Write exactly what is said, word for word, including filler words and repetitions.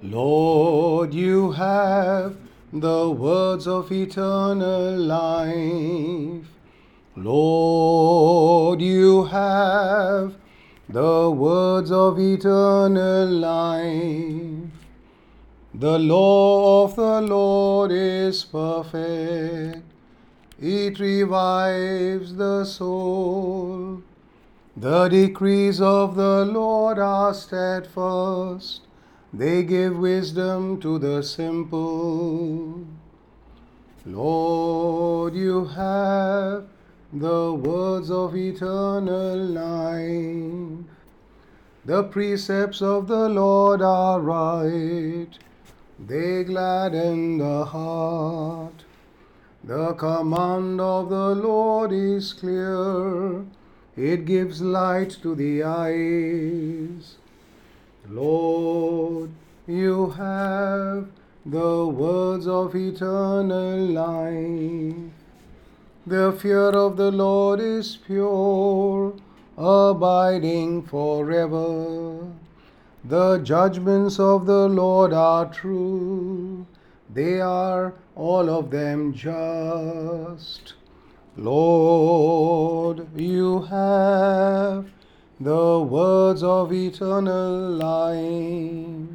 Lord, you have the words of eternal life. Lord, you have the words of eternal life. The law of the Lord is perfect. It revives the soul. The decrees of the Lord are steadfast. They give wisdom to the simple. Lord, you have the words of eternal life. The precepts of the Lord are right. They gladden the heart. The command of the Lord is clear. It gives light to the eyes. Lord, you have the words of eternal life. The fear of the Lord is pure, abiding forever. The judgments of the Lord are true. They are all of them just. Lord, you have the words of eternal life.